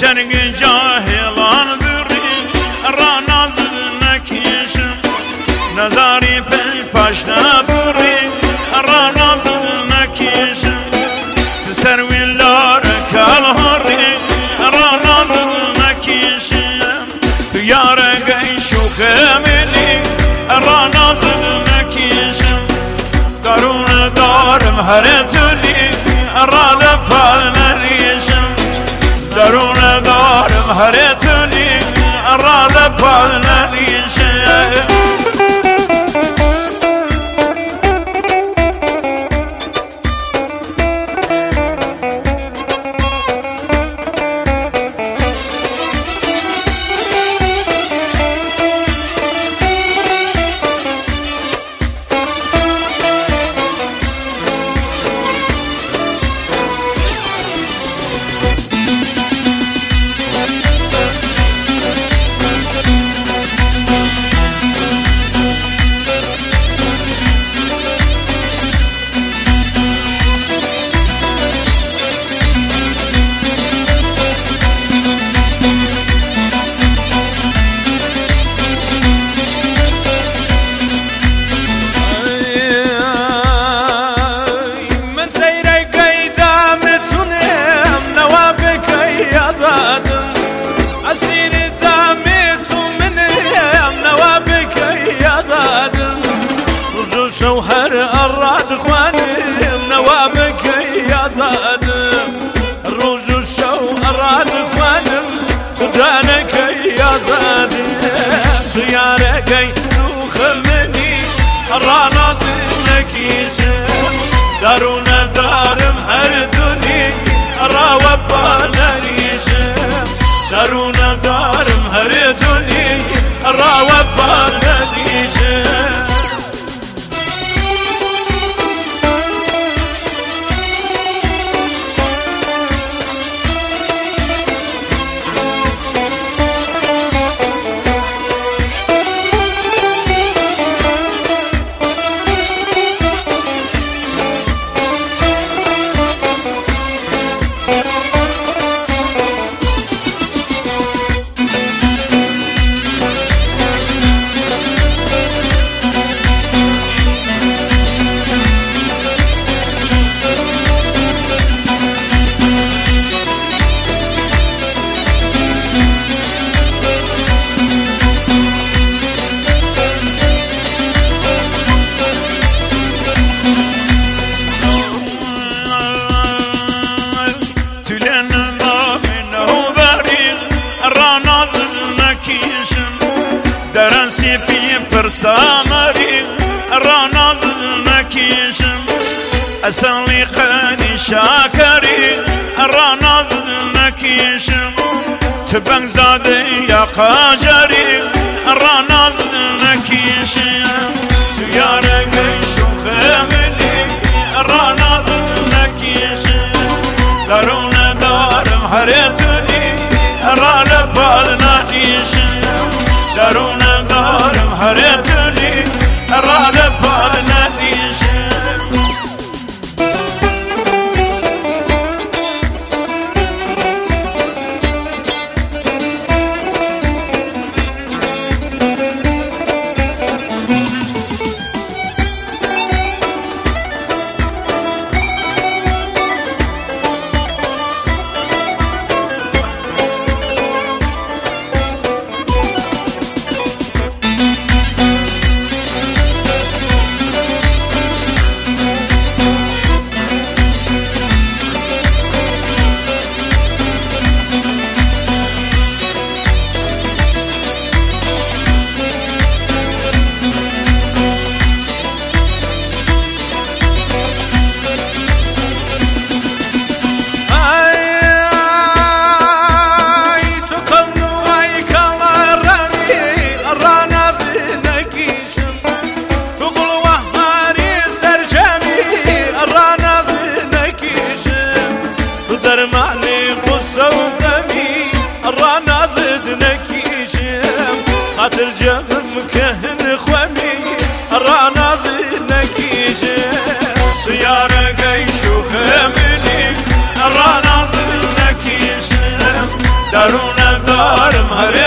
جنگ جاهلان بری را نازل نکیشم نظاری پی پاش نبری را نازل نکیشم تو سروی لار کالهاری را نازل نکیشم تو یارگی شوخملی را نازل نکیشم درون دارم هر تولی را لپال نریشم درون دارم هر تولی را لپال نریشم شوهر الراد خوانم نوابك يا ظالم الروج الشو الراد خوانم خدانك يا ظالم خيارك يخمني الرانا زلك يشم دارونا دارم هرتوني الراوبانا يشم دارونا دارم هرتوني الراوبانا يشم درنسی فی پرسامری را نازل نکیشم اصلی قنی شاکری را نازل نکیشم تبنگ زاده یا قاجری را نازل نکیشم تو یارگی شوخملی را نازل نکیشم درون دارم هرتونی را لپال نکیشم درون دارم هر تولی را لپال ندیشم خاطر جمم كهن خوامي رانا زينك يجم طيارة قيش وخملي رانا زينك يجم درون دارم هر